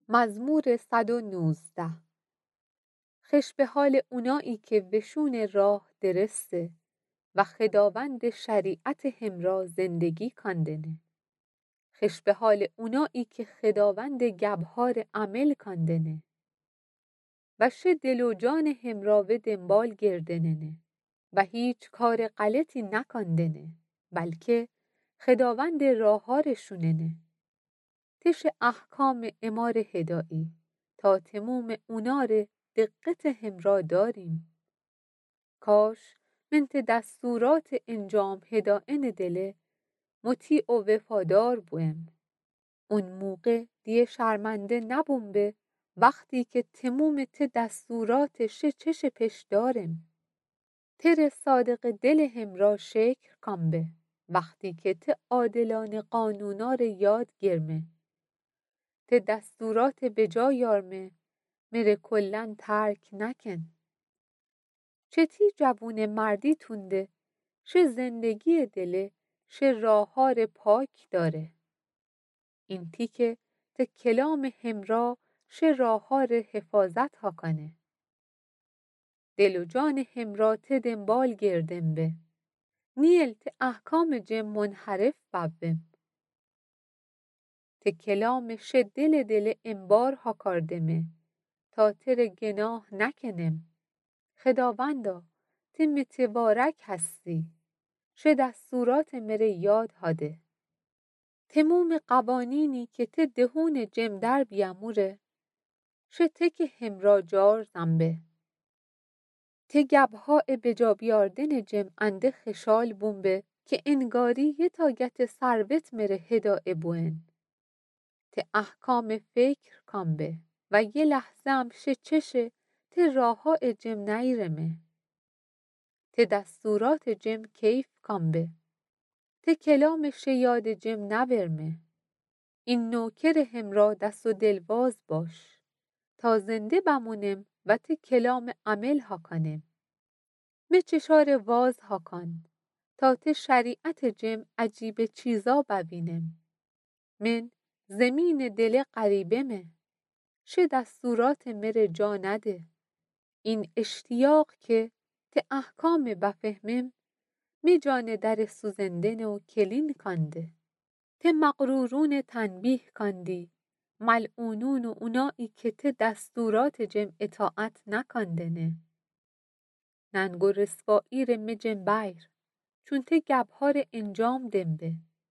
مزمور 119. خش به حال اونایی که وشون راه درسته و خداوند شریعت همرا زندگی کاندنه. خش به حال اونایی که خداوند گبهار عمل کاندنه و شه دل و جان همراوه دنبال گردننه و هیچ کار غلطی نکاندنه بلکه خداوند راهارشوننه. تش احکام امار هدایی تا تموم اونار دقت همرا داریم. کاش منت دستورات انجام هدائن دله مطیع و وفادار بویم. اون موقع دیه شرمنده نبوم به وقتی که تموم ته دستورات چش پش دارم. تر صادق دل همرا شکر کن به وقتی که ته عادلان قانونار یاد گرمه. ته دستورات بجا یارمه مره کلن ترک نکن. چتی جوون مردی تونده شه زندگی دله شه راهار پاک داره. این تیکه ته کلام همرا شه راهار حفاظت ها کنه. دل و جان همرا ته دنبال گردن به نیل ته احکام جم منحرف ببم. ته کلام شه دل انبار ها کاردمه تا تر گناه نکنم. خداوندا ته متبارک هستی شه دستورات مره یاد هاده. تموم قوانینی که ته دهون جم در بیاموره شه ته که همرا جار زنبه. ته گبها بجا بیاردن جم انده خشال بومبه که انگاری یه تاگت سروت مره هدائه بوین. ته احکام فکر کن به و یه لحظه هم شه چشه ته راها جم نیرمه. ته دستورات جم کیف کن به ته کلام شه یاد جم نبرمه. این نوکر همرا دست و دلواز باش تا زنده بمونم و ته کلام عمل ها کنم. می چشار واز ها کن تا ته شریعت جم عجیب چیزا ببینم. من زمین دل قریبمه شه دستورات مره جا نده. این اشتیاق که ته احکام بفهمم می جان در سوزندن و کلین کنده. ته مغرورون تنبیه کندی ملعونون و اونایی که ته دستورات جم اطاعت نکندنه. ننگ و رسوایی رمه جم بیر چون ته گبهار انجام دنبه.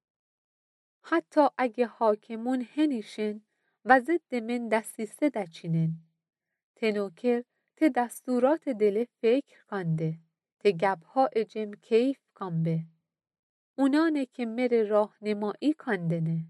حتی اگه حاکمون هنیشن و ضد من دستیسه دچینن. ته نوکر ته دستورات دل فکر کنده. ته گبها جم کیف کن به. اونانه که مره راهنمایی کندنه.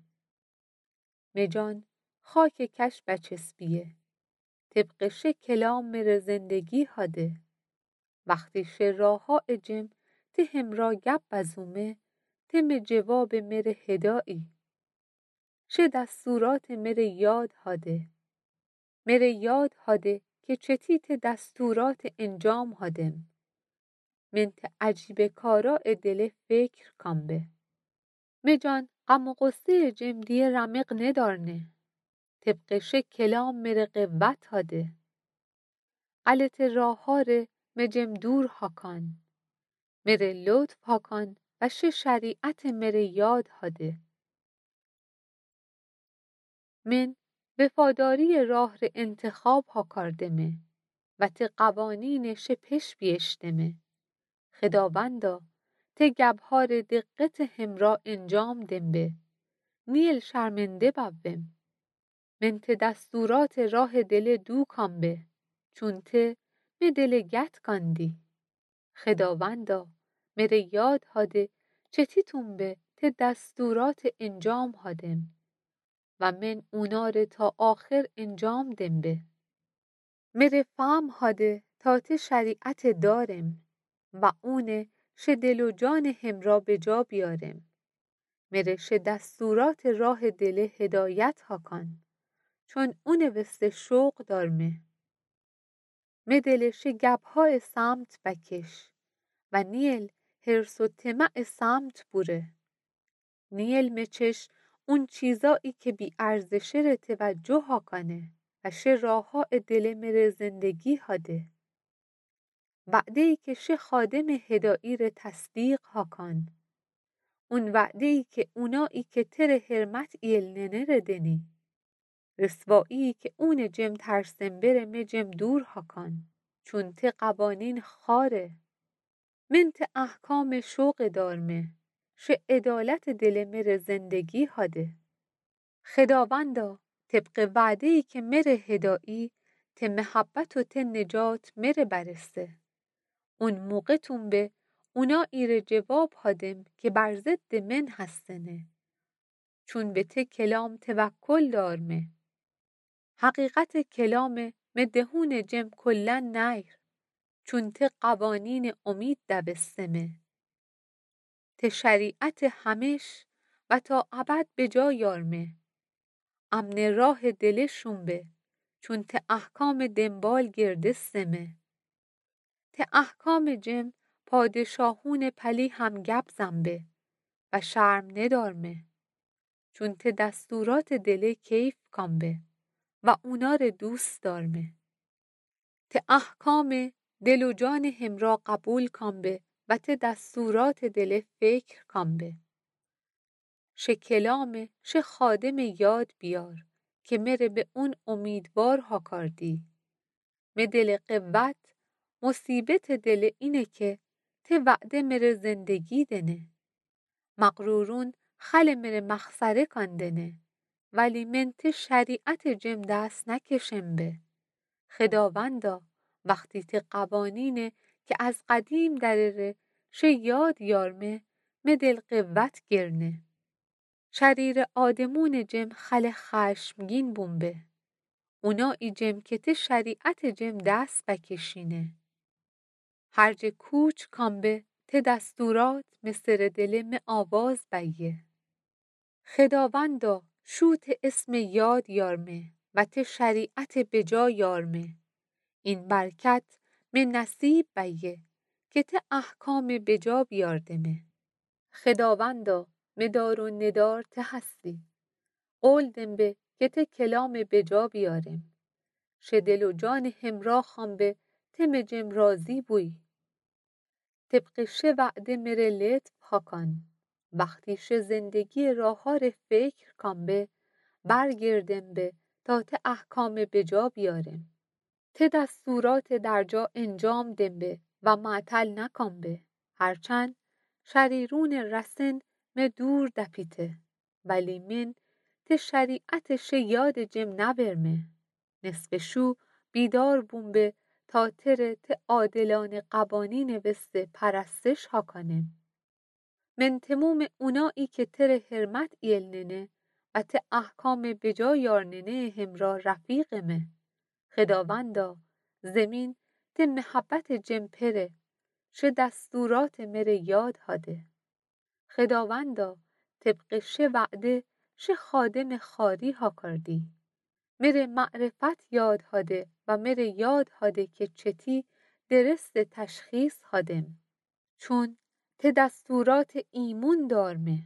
مجان خاک کش بچسبیه. طبق شه کلام مره زندگی هاده. وقتی شه راها جم ته همرا گب بزومه تم جواب مره هدایی. شه دستورات مره یاد هاده. مره یاد هاده که چتی ته دستورات انجام هادم. من ته عجیب کارا دل فکر کن به. مجان غم و غصه جم دیه رمق ندارنه. طبق شه کلام مره قوت هاده. غلط راهاره مجم دور هاکان. مره لطف هاکان و شه شریعت مره یاد هاده. من وفاداری راه ر انتخاب ها کاردمه و ته قوانین شه پش بیشتمه. خداوندا ته گبهار دقت همرا انجام دنبه نیل شرمنده ببم. من ته دستورات راه دل دو کن به چون ته می دل گت کندی. خداوندا مره یاد هاده چتی تونبه ته دستورات انجام هادم و من اونار تا آخر انجام دنبه. مره فهم هاده تا ته شریعت دارم و اونه شه دل و جان همرا بجا بیارم. مره شه دستورات راه دل هدایت ها کن چون اونه وسته شوق دارمه. می دل شه گبها سمت بکش و نیل حرس و طمع سمت بوره. نیل مچش اون چیزایی که بی ارزشه ره توجه ها کنه و شه راه ها دل مره زندگی هاده. وعده ای که شه خادم هدایی ره تصدیق ها کن. اون وعده ای که اونایی که تر حرمت ایلننه ره دنی. رسوایی که اون جم ترسم بره مجم دور ها کن. چون ته قوانین خاره. من ته احکام شوق دارمه. شه عدالت دل مره زندگی هاده. خداوندا طبق وعده ای که مره هدایی ته محبت و ته نجات مره برسه. اون موقع تون به اونا ایر جواب هادم که بر ضد من هستنه. چون به ته کلام توکل دارمه. حقیقت کلام مدهون جم کلن نیر. چون ته قوانین امید دبستمه. ته شریعت همش و تا ابد به جا یارمه. امن راه دلشون به چون ته احکام دنبال گرده سمه. ته احکام جم پادشاهون پلی هم گب زنبه و شرم ندارمه. چون ته دستورات دله کیف کامبه و اونا رو دوست دارمه. ته احکام دل و جان همرا قبول کامبه و ته دستورات دله فکر کامبه. شه کلامه شه خادم یاد بیار که مره به اون امیدوار ها کردی. می دل قوت مصیبت دل اینه که ته وعده مره زندگی دنه. مغرورون خل مره مخسره کندنه. ولی من ته شریعت جم دست نکشم به. خداوندا وقتی ته قوانینه که از قدیم درره شه یاد یارمه می دل قوت گرنه. شریر آدمون جم خل خشمگین بومبه. اونا ای جم که ته شریعت جم دست بکشینه. هرج کوچ کامبه ته دستورات مصر دلم آواز بیه. خداوندا شو ته اسم یاد یارمه و ته شریعت بجا یارمه. این برکت من نصیب بیه که ته احکام بجا بیاردمه. خداوندا مدار و ندار ته هستی. قول دنبه که ته کلام بجا بیارم. شه دل و جان همراه خامبه ته مجم راضی بوی. طبق شه وعده مره لطف ها کن. وقتی شه زندگی راه ها ره فکر کامبه برگردم به تا ته احکام بجا بیارم. ته دستورات درجا انجام دنبه و معطل نکامبه. هرچند شریرون رسن می دور دپیته. ولی من ته شریعت شه یاد جم نبرمه. نصف شو بیدار بومبه تا تره ته عادلان قوانین وسته پرستش ها کنم. من تموم اونایی که تره حرمت ایلننه و ته احکام بجا یارننه همرا رفیقمه. خداوندا زمین ته محبت جم پره شه دستورات مره یاد هاده. خداوندا طبق شه وعده شه خادم خاری ها کردی. مره معرفت یاد هاده و مره یاد هاده که چتی درست تشخیص هادم. چون ته دستورات ایمون دارمه.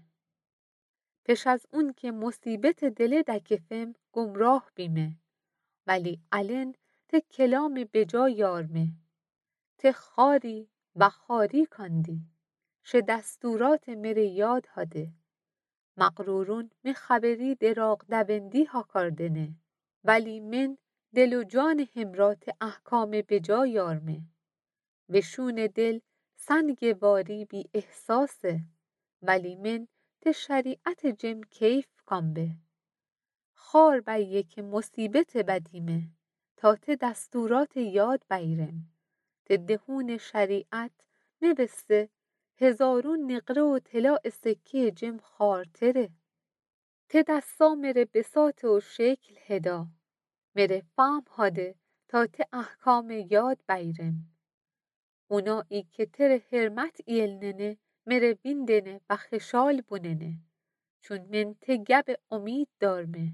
پیش از اون که مصیبت دل دکفم گمراه بیمه. ولی الان ته کلام بجا یارمه. ته خاری و خاری کندی. شه دستورات مره یاد هاده. مغرورون می خبری دراغ دوندی ها کردنه. ولی من دل و جان همرات احکام بجا یارمه. وشون دل سنگ واری بی احساسه. ولی من ته شریعت جم کیف کامبه. خار بیه که مصیبت بدیمه. تا ته دستورات یاد بیرم. ته دهون شریعت نوسته هزارون نقره و طلاء سکه جم خارتره. ته دستا مره بساط و شکل هدا. مره فهم هاده تا ته احکام یاد بیرم. اونایی که تره حرمت ایلننه مره بیندنه و خشال بوننه. چون من ته گب امید دارمه.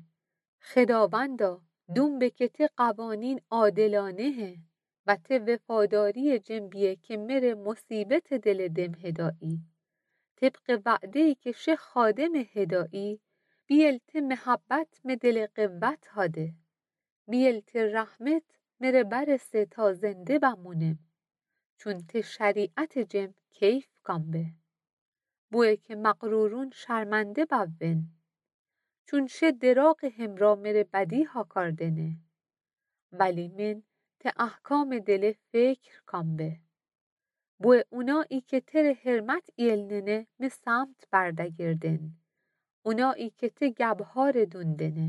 خداوندا دوم که ته قوانین عادلانه و ته وفاداری جنبیه که مره مصیبت دل دم هدایی. طبق وعدهی که شه خادم هدایی بیلت محبت می دل قوت هاده، بیلت رحمت مره برسه تا زنده بمونم، چون ته شریعت جم کیف کن به. بوه که مقرورون شرمنده بون، چون شه دراغ همرا مره بدی ها کردنه، ولی من ته احکام دل فکر کن به. بوه اونایی که تر حرمت ایلننه می سمت بردگردن، اونایی که ته گبهار دوندنه.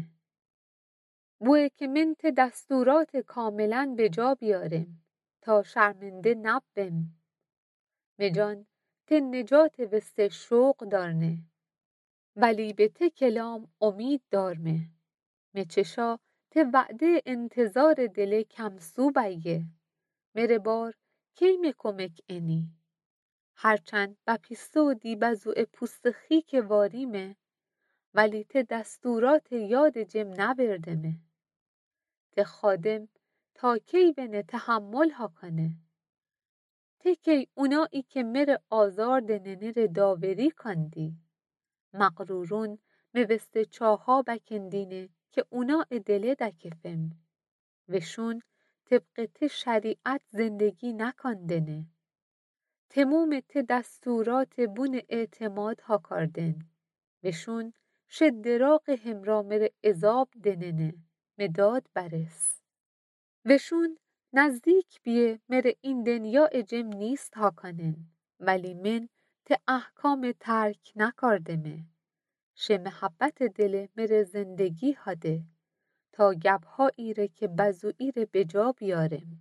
بوه که من ته دستورات کاملا به جا بیارم، تا شرمنده نبم. مجان ته نجات وسته شوق دارنه، ولی به ته کلام امید دارمه. مچشا ته وعده انتظار دل کمسو بیه، مره بار کی می کمک اینی. هرچند بپیستو دی بزو پوست خیک واریمه، ولی ته دستورات یاد جم نبردمه. ته خادم تا کی بنه تحمل ها کنه، ته کی اونایی که مره آزار دننه ره داوری کندی. مقرورون موسته چاها بکندینه که اونا دله دکفم، وشون طبق ته شریعت زندگی نکندنه. تموم ته دستورات بون اعتماد ها کردن، وشون شد دراغ همرا مره عذاب دننه مداد برس. وشون نزدیک بیه مره این دنیا جم نیست ها کنن، ولی من ته احکام ترک نکردمه. شه محبت دل مره زندگی هاده، تا گبها ایره که بزو ایره به جا بیارم.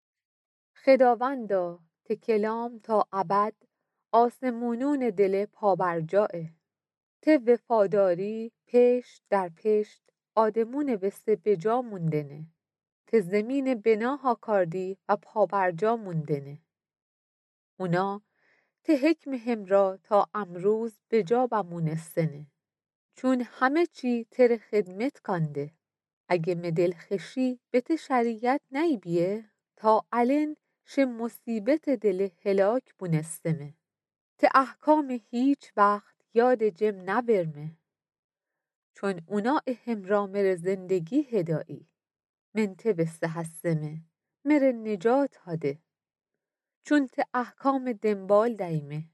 خداوندا ته کلام تا ابد، آسمونون دل پابرجاه. ته وفاداری پشت در پشت، آدمون وسته به جا موندنه. ته زمین بناها کردی و پابرجا موندنه. اونا ته حکم همرا تا امروز به جا بمونستنه، چون همه چی تر خدمت کنده. اگه مدل خشی به ته شریعت نی بیه، تا الان شه مصیبت دل هلاک بونستمه. ته احکام هیچ وقت یاد جم نبرمه، چون اونا همرا مره زندگی هدایی. من ته بسته هستمه مره نجات هاده، چون ته احکام دنبال دیمه.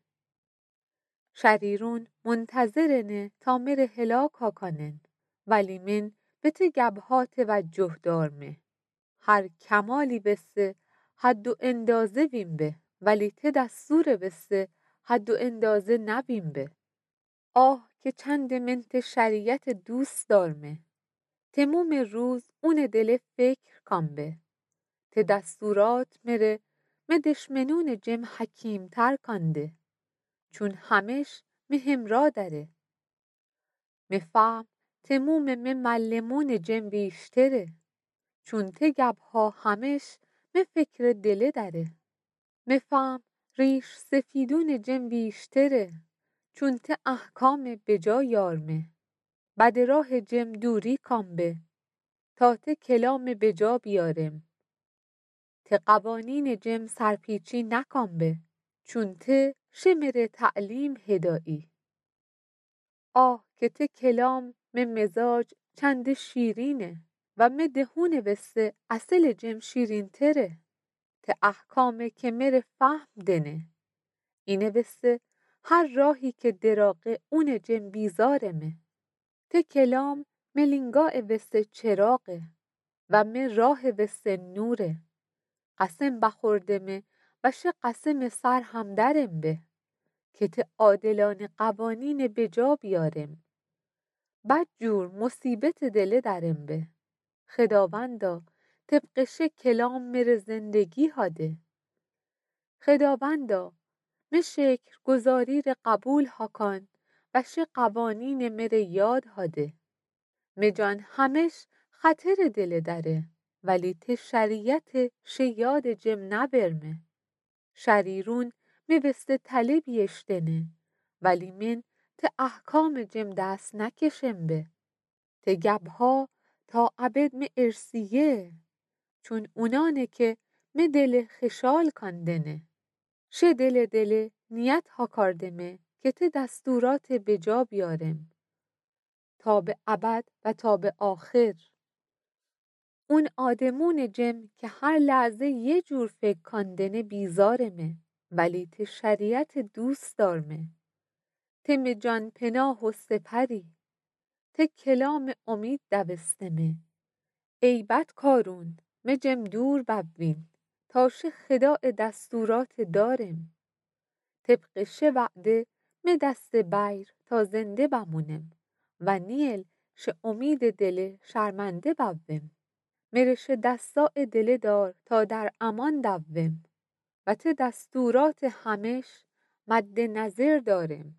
شریرون منتظرنه تا مره هلاک ها کنن، ولی من به ته گبها توجه دارمه. هر کمالی بسته حد و اندازه ویم به، ولی ته دستور بسته حد و اندازه نبیم به. آه که چند من ته شریعت دوست دارمه، تموم روز اون دل فکر کن به. ته دستورات مره دشمنون جم حکیم تر کنده، چون همش همرا داره. مفهم تموم ملمون جم بیشتره، چون ته گبها همش فکر دله داره. مفهم ریش سفیدون جم بیشتره، چون ته احکام به جا یارمه. بد راه جم دوری کن به، تا ته کلام به جا بیارم. ته قوانین جم سرپیچی نکن به، چون ته شمر تعلیم هدایی. آه که ته کلام مزاج چند شیرینه، و دهون وسته اصل جم شیرین تره. ته احکامه که مره فهم دنه، اینه وسته هر راهی که دراغه اون جم بیزارمه. ته کلام ملینگا وسته چراغه، و راه وسته نوره. قسم بخوردمه و شه قسم سر هم درم به، که ته عادلان قوانین به جا بیارم. بد جور مصیبت دله درم به، خداوندا طبق شه کلام مره زندگی هاده. خداوندا شکر گزاری ره قبول ها کن، و شه قوانین مره یاد هاده. مجان همش خطر دل داره، ولی ته شریعت شه یاد جم نبرمه. شریرون بسته تله بیشتنه، ولی من ته احکام جم دست نکشم به. ته گبها تا ابد ارسیه، چون اونانه که دل خشال کندنه. شه دل نیت ها کردمه که ته دستورات به جا بیارم. تا به ابد و تا به آخر. اون آدمون جم که هر لحظه یه جور فکر کاندنه بیزارمه، ولی ته شریعت دوست دارمه. ته جان پناه و سپری، ته کلام امید دبستمه. ای بد کارون مجم دور ببوین، تاشه خداع دستورات دارم. طبق شه وعده می دست بیر تا زنده بمونم، و نیل شه امید دل شرمنده بوم. مرشه دستاء دل دار تا در امان دوم، و ته دستورات همش مد نظر دارم.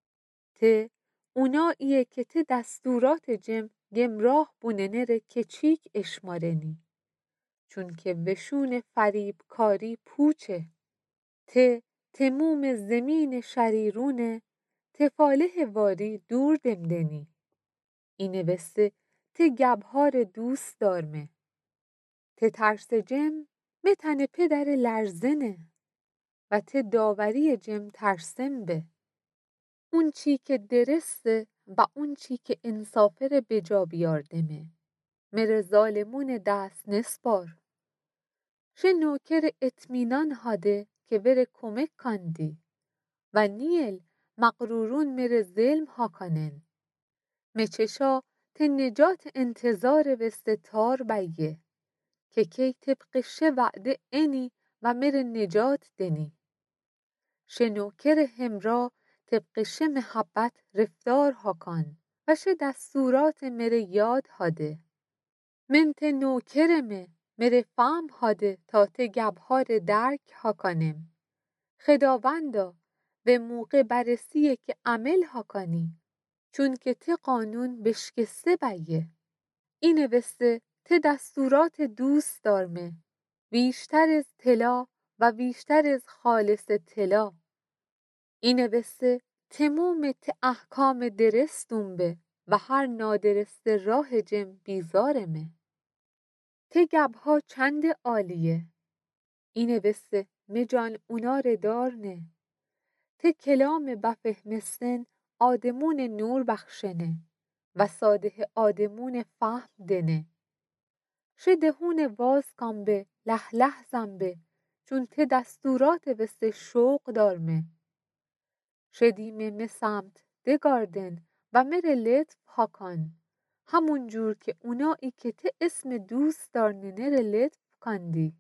ته اوناییه که ته دستورات جم گمراه بوننه ره که چیک اشمارنی، چون که وشون فریب کاری پوچه. ته تموم زمین شریرونه، تفاله واری دور دمدنی. اینه وسته ته گبهار دوست دارمه. ته ترس جم متن پدر لرزنه، و ته داوری جم ترسم به. اون چی که درسته و اون چی که انصافه بجا بیاردمه. مره ظالمون دست نسپار. شه نوکر اطمینان هاده که وره کمک کندی، و نیل مغرورون مره ظلم ها کنن. مچشا ته نجات انتظار وستتار بیه، که کی طبق شه وعده اینی و مره نجات دنی. شه نوکر همرا طبق شه محبت رفتار ها کن، و شه دستورات مره یاد هاده. من ته نوکرمه مره فهم هاده تا ته گبهار درک ها کنم. خداوندا به موقع برسیه که عمل ها کنی، چون که ته قانون بشکسته بیه. اینه وسته ته دستورات دوست دارمه، بیشتر از طلا و بیشتر از خالص طلا. اینه وسته تموم ته احکام درستون به، و هر نادرست راه جم بیزارمه. ته گبها چند عالیه، اینه وسته مجان اونا ره دارنه. ته کلام بفهمستن آدمون نور بخشنه، و ساده آدمون فهم دنه. شه دهون واز کن به لح لح زنبه، چون ته دستورات وسته شوق دارمه. شه دیمه مسمت دگاردن و مره لطف ها کن، همون جور که اونایی که ته اسم دوست دارنه ره لطف کندی.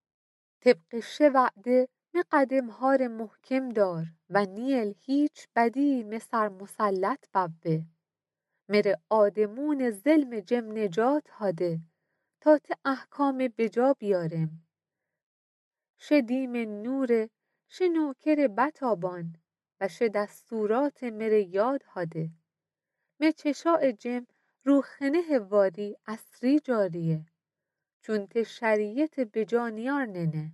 طبق شه وعده می قدم هار محکم دار، و نیل هیچ بدی مسر مسلط ببه. مره آدمون ظلم جم نجات هاده، تا ته احکام بجا بیارم. شه دیم نوره شه نوکر بتابان، و شه دستورات مره یاد هاده. مه چشاء جم روخنه واری اسری جاریه، چون ته شریعت بجا نیارننه.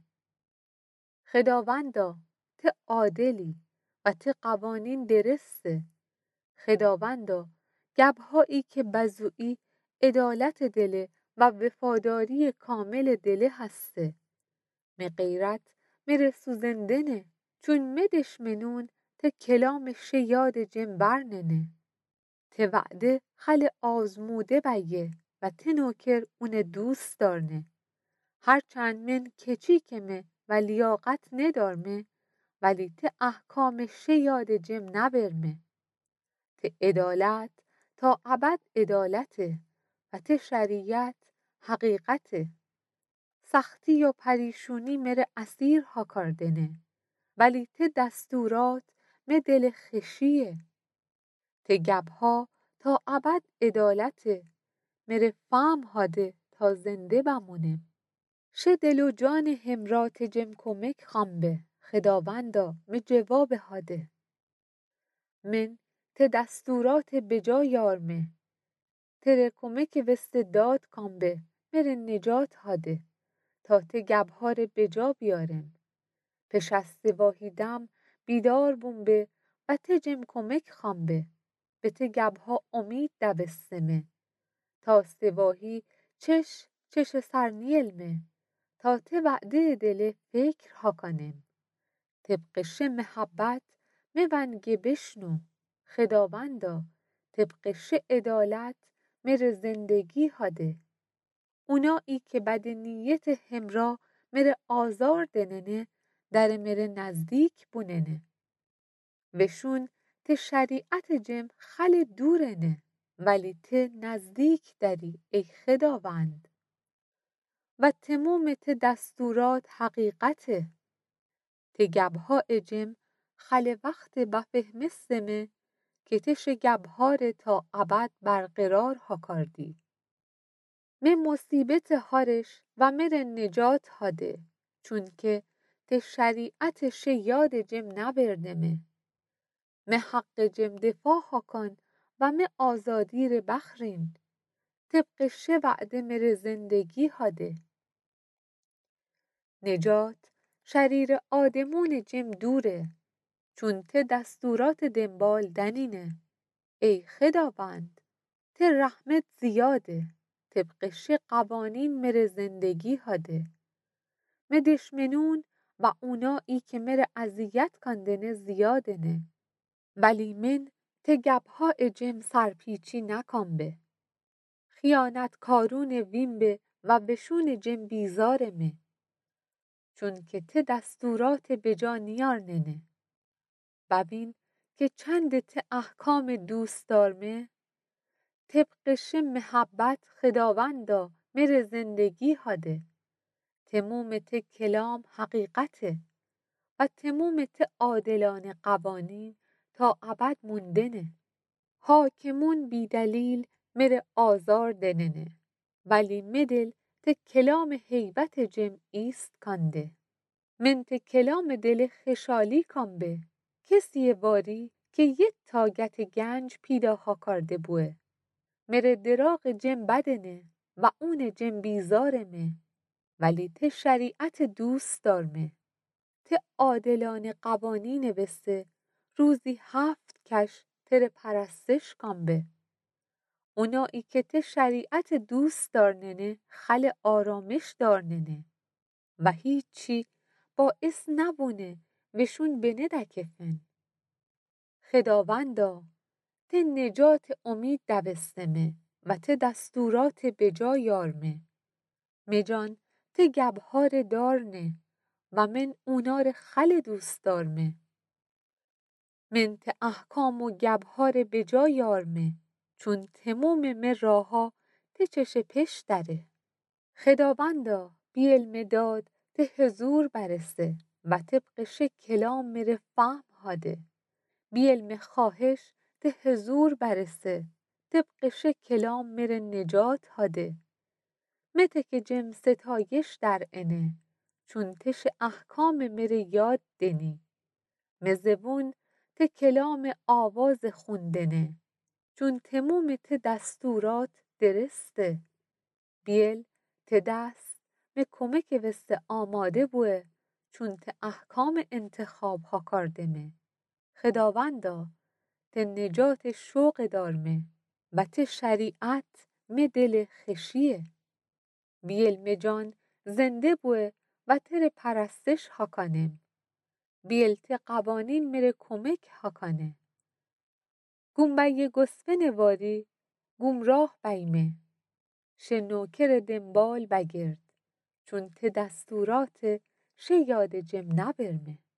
خداوندا ته عادلی و ته قوانین درسته. خداوندا گبهایی که بزویی عدالت دله و وفاداری کامل دله هسته. می غیرت می سوزندنه، چون مدش منون ته کلام شه یاد جم برننه. ته وعده خل آزموده بیه، و ته نوکر اون دوست دارنه. هرچند من کچیکمه و لیاقت ندارمه، ولی ته احکام شه یاد جم نبرمه. ته عدالت تا ابد عدالته، و ته شریعت حقیقته. سختی و پریشونی مره اسیر ها کردنه، ولی ته دستورات می دل خشیه. ته گبها تا ابد عدالته، مره فهم هاده تا زنده بمونه. شه دل و جان همرا ته جم کمک خنبه، خداوندا می جواب هاده. من ته دستورات بجا یارمه، تره کمک وست داد کنبه مره نجات هاده، تا ته گبهار بجا بیارم. پش از سواهیدم بیدار بومبه، و ته جم کمک خنبه. به ته گبها امید دبستمه، تا سواهی چش سرنیلمه. تا ته وعده دل فکر ها کنم. طبق شه محبت میونگه بشنو، خداوندا طبق شه عدالت مر زندگی هاده. اونایی که بد نیت همرا مر آزار دننه در مر نزدیک بوننه. وشون ته شریعت جم خل دورنه ولی ته نزدیک داری ای خداوند. و تموم ته دستورات حقیقته. ته گبها اجم خل وقت بفهمستمه که تش گبهار تا ابد برقرار ها کردی. می مصیبت هارش و مر نجات هاده چون که ته شریعت شه یاد جم نبردمه. می حق جم دفاع ها کن و می آزادی ر بخرین. طبق شه وعده مر زندگی هاده. نجات شریر آدمون جم دوره چون ته دستورات دنبال دنینه. ای خداوند ته رحمت زیاده طبق شه قوانین مر زندگی هاده. می دشمنون و اونایی که مر اذیت کندنه زیادنه ولی من ته گبها اجم سرپیچی نکن به. خیانت کارون وین به و بشون جم بیزارمه چون که ته دستورات بجا نیار ننه. ببین که چند ته احکام دوست دارمه طبق شه محبت خداوندا مر زندگی هاده. تموم ته کلام حقیقته و تموم ته عادلانه قوانین تا ابد موندنه. حاکمون بی دلیل مر آزار دننه ولی مدل ته کلام هیبت جم ایست کنده. من ته کلام دل خشالی کن به کسی واری که یه تاگت گنج پیدا ها کرده بوه. مر دراغ جم بدنه و اون جم بیزارمه ولی ته شریعت دوست دارمه. ته عادلانه قوانین وسته روزی 7 کش تر پرستش کن به. اونایی که ته شریعت دوست دارننه خل آرامش دارننه و هیچی باعث نبونه وشون بنه دکفن. خداوندا ته نجات امید دوستمه و ته دستورات بجا یارمه. مجان ته گبهار دارنه و من اونار خل دوست دارمه. من ته احکام و گبهار بجا یارمه چون تموم من راها ته چش پش داره. خداوندا بی علم داد ته حضور برسه و طبق شه کلام مر فهم هاده. بی علم خواهش ته حضور برسه طبق شه کلام مر نجات هاده. مته که جم ستایش در انه چون تش احکام مر یاد دنی. مزبون ته کلام آواز خوندنه چون تموم ته دستورات درسته. بیل ته دست می کمک وسته آماده بوه چون ته احکام انتخاب ها کردمه. خداوندا ته نجات شوق دارمه و ته شریعت می دل خشیه. بیل جان زنده بوه و تر پرستش ها کنم. بیل ته قوانین مر کمک ها کنه. گوم گسفن واری گمراه بیمه. شه نوکر دنبال بگرد چون ته دستورات شه یاد جم نبرمه.